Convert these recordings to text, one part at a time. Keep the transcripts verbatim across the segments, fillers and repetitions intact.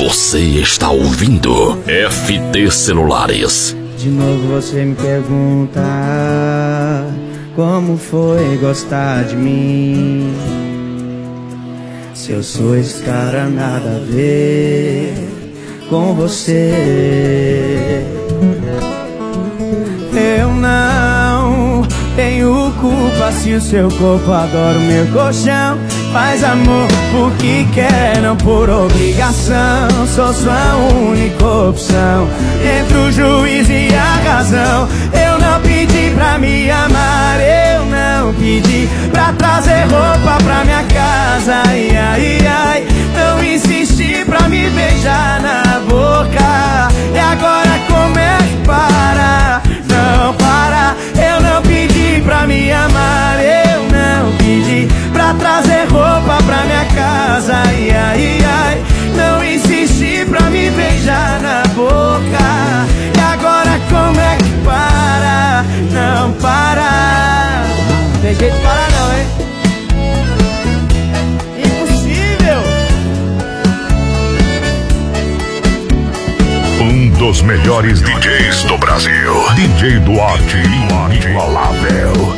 Você está ouvindo F T Celulares. De novo você me pergunta como foi gostar de mim. Se eu sou esse cara nada a ver com você. Eu não tenho culpa se o seu corpo adora o meu colchão. Faz amor porque quer, não por obrigação. Sou sua única opção entre o juiz e a razão. Eu não pedi pra me amar, eu não pedi pra trazer roupa pra minha casa. Ai, ai, ai, não insisti pra me beijar na boca. E agora como é que para? Não para, eu não pedi pra me amar, eu não pedi pra trazer roupa pra minha casa. Ai, ai, ai, não insisti pra me beijar na boca. E agora como é que para? Não para. Tem jeito de parar não, hein? Impossível. Um dos melhores D Js do Brasil, D J Duarte, inigualável.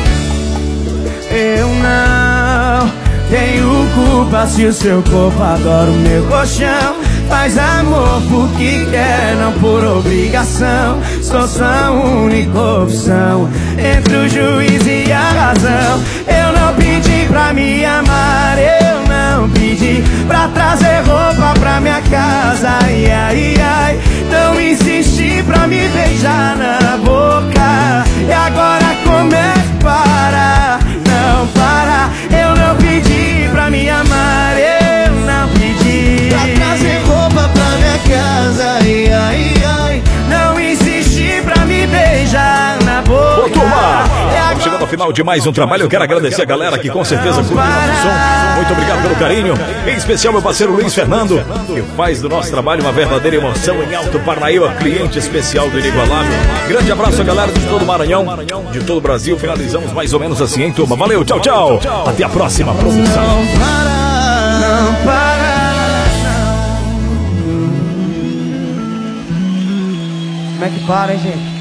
Eu não tenho culpa se o seu corpo adora o meu colchão. Faz amor porque quer, não por obrigação. Sou sua única opção entre o juiz e a razão. Eu não pedi pra me amar, eu não pedi pra trazer roupa pra minha casa. Ai, ai, ai, não insisti pra me beijar na boca. E agora como é que para? Não para, eu não pedi pra me amar, eu não pedi pra trazer roupa pra minha casa. Ai, ai, ai, não insisti pra me beijar na boca. Ô, turma, estamos chegando ao final de mais um trabalho. Eu quero agradecer a galera que com certeza curte o nosso som. Muito obrigado pelo carinho. Em especial meu parceiro Luiz Fernando, que faz do nosso trabalho uma verdadeira emoção em Alto Parnaíba, cliente especial do Inigualável. Grande abraço a galera de todo o Maranhão, de todo o Brasil. Finalizamos mais ou menos assim, hein, turma? Valeu, tchau, tchau. Até a próxima produção. Não para, não para, não. Como é que para, hein, gente?